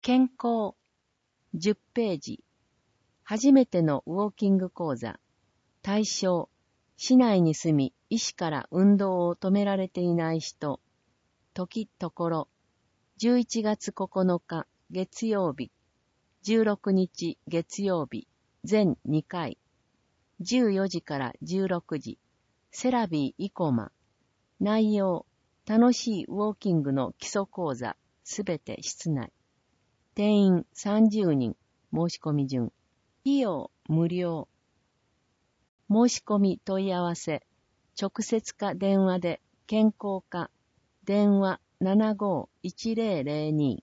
健康。10ページ。初めてのウォーキング講座。対象。市内に住み、医師から運動を止められていない人。時ところ。11月9日、月曜日。16日、月曜日。全2回。14時から16時。セラビー・イコマ。内容。楽しいウォーキングの基礎講座。すべて室内。定員30人。申し込み順。費用無料。申し込み問い合わせ。直接か電話で健康課。電話75-1002。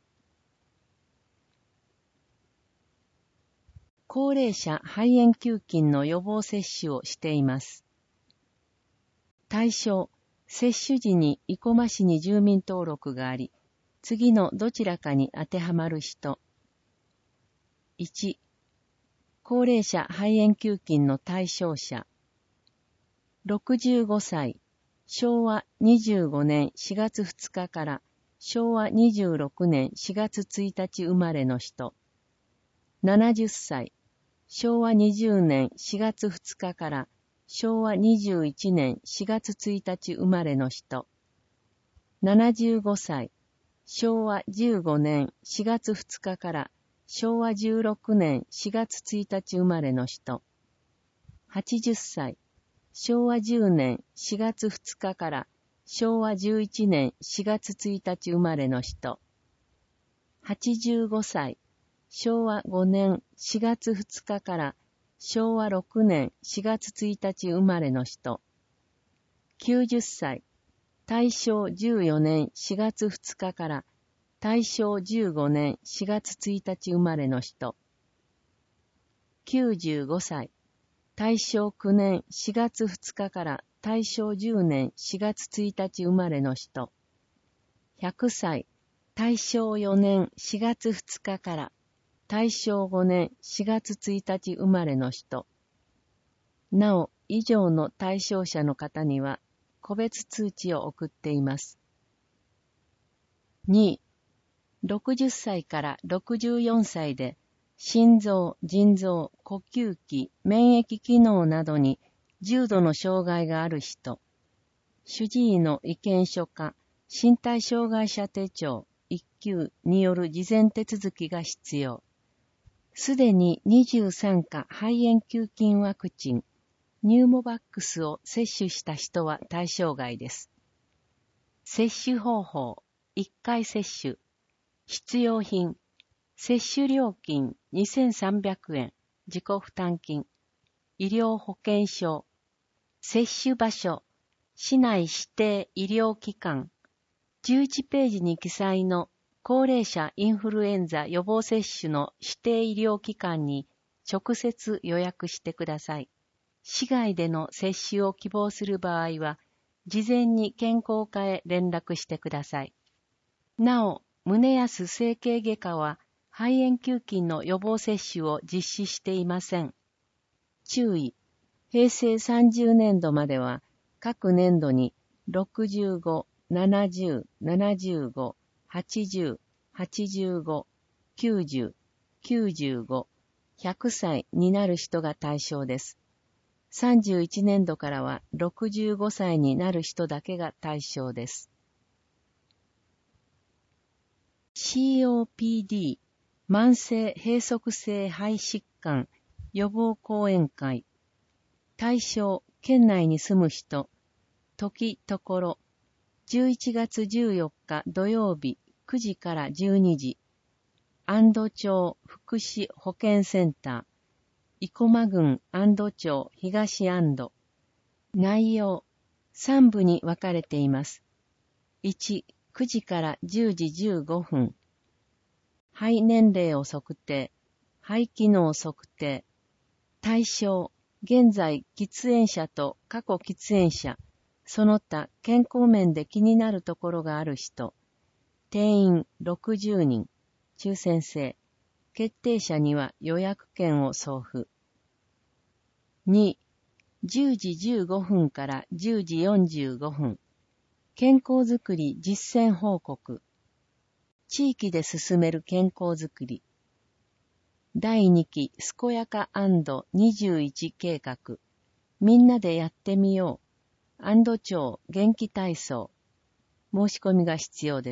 高齢者肺炎球菌の予防接種をしています。対象。接種時に生駒市に住民登録があり、次のどちらかに当てはまる人。1、高齢者肺炎球菌の対象者。65歳、昭和25年4月2日から昭和26年4月1日生まれの人。70歳、昭和20年4月2日から昭和21年4月1日生まれの人。75歳、昭和15年4月2日から昭和16年4月1日生まれの人。80歳、昭和10年4月2日から昭和11年4月1日生まれの人。85歳、昭和5年4月2日から昭和6年4月1日生まれの人。90歳、大正14年4月2日から大正15年4月1日生まれの人。95歳、大正9年4月2日から大正10年4月1日生まれの人。100歳、大正4年4月2日から大正5年4月1日生まれの人。なお、以上の対象者の方には個別通知を送っています。2、60歳から64歳で心臓、腎臓、呼吸器、免疫機能などに重度の障害がある人。主治医の意見書か身体障害者手帳1級による事前手続きが必要。すでに23価肺炎球菌ワクチン、ニューモバックスを接種した人は対象外です。接種方法、1回接種。必要品、接種料金2300円、自己負担金。医療保険証。接種場所、市内指定医療機関。11ページに記載の高齢者インフルエンザ予防接種の指定医療機関に直接予約してください。市外での接種を希望する場合は、事前に健康課へ連絡してください。なお、宗安整形外科は肺炎球菌の予防接種を実施していません。注意。平成30年度までは各年度に65、70、75、80、85、90、95、100歳になる人が対象です。31年度からは65歳になる人だけが対象です。COPD、慢性閉塞性肺疾患予防講演会。対象、県内に住む人。時、ところ。11月14日土曜日9時から12時。安堵町福祉保健センター。生駒郡安堵町東安堵。内容、3部に分かれています。1、9時から10時15分。肺年齢を測定。肺機能測定。対象、現在喫煙者と過去喫煙者、その他健康面で気になるところがある人。定員60人。抽選制。決定者には予約券を送付。2、10時15分から10時45分。健康づくり実践報告。 地域で進める健康づくり。第2期健やか &21 計画。みんなでやってみよう。安堵町元気体操。申し込みが必要です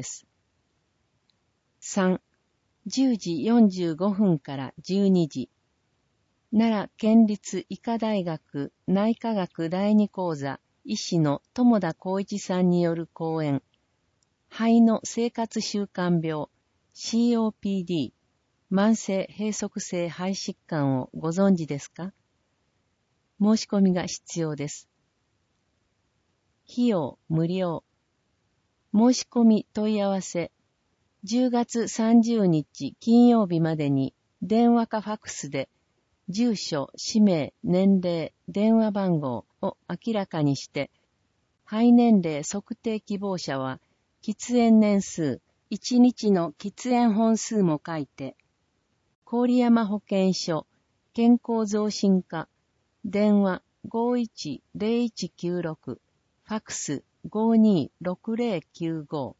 。3、10時45分から12時。奈良県立医科大学内科学第2講座医師の友田光一さんによる講演。肺の生活習慣病 COPD 慢性閉塞性肺疾患をご存知ですか？申し込みが必要です。費用無料。申し込み問い合わせ10月30日金曜日までに電話かファクスで住所、氏名、年齢、電話番号を明らかにして肺年齢測定希望者は喫煙年数、1日の喫煙本数も書いて、郡山保健所、健康増進課、電話510196、ファクス526095。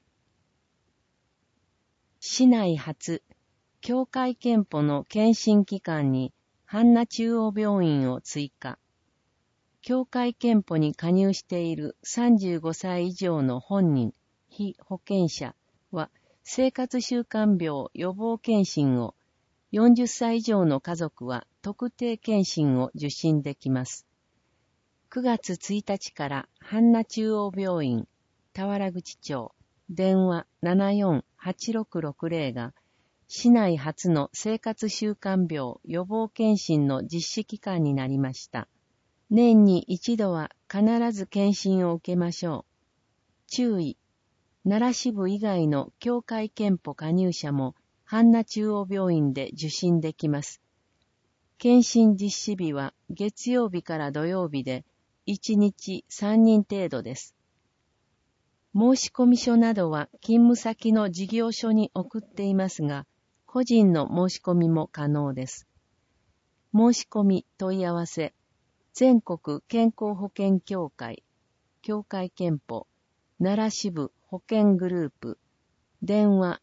市内初、協会憲法の検診機関に、阪奈中央病院を追加。協会憲法に加入している35歳以上の本人、被保険者は生活習慣病予防検診を、40歳以上の家族は特定検診を受診できます。9月1日から阪奈中央病院、田原口町、電話748660が市内初の生活習慣病予防検診の実施期間になりました。年に一度は必ず検診を受けましょう。注意。奈良支部以外の協会憲法加入者も阪奈中央病院で受診できます。検診実施日は月曜日から土曜日で1日3人程度です。申込書などは勤務先の事業所に送っていますが、個人の申し込みも可能です。申し込み問い合わせ、全国健康保険協会、協会憲法、奈良支部保健グループ、電話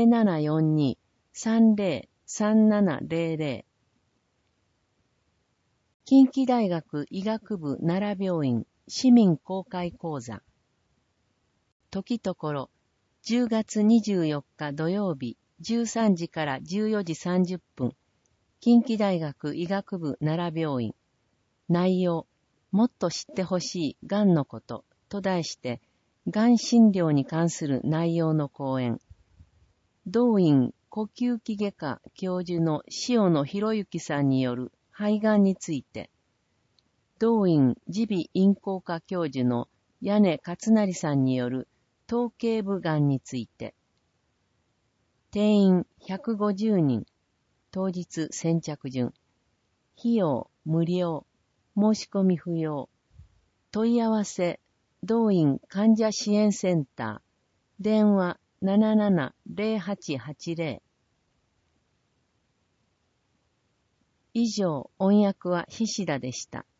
0742-303700。近畿大学医学部奈良病院市民公開講座。時ところ、10月24日土曜日13時から14時30分、近畿大学医学部奈良病院。内容、もっと知ってほしいがんのことと題して、がん診療に関する内容の講演。同院呼吸器外科教授の塩野博之さんによる肺がんについて、同院耳鼻咽喉科教授の屋根勝成さんによる頭頸部がんについて、定員150人、当日先着順、費用無料、申し込み不要、問い合わせ、同院患者支援センター、電話770880。以上、音訳は菱田でした。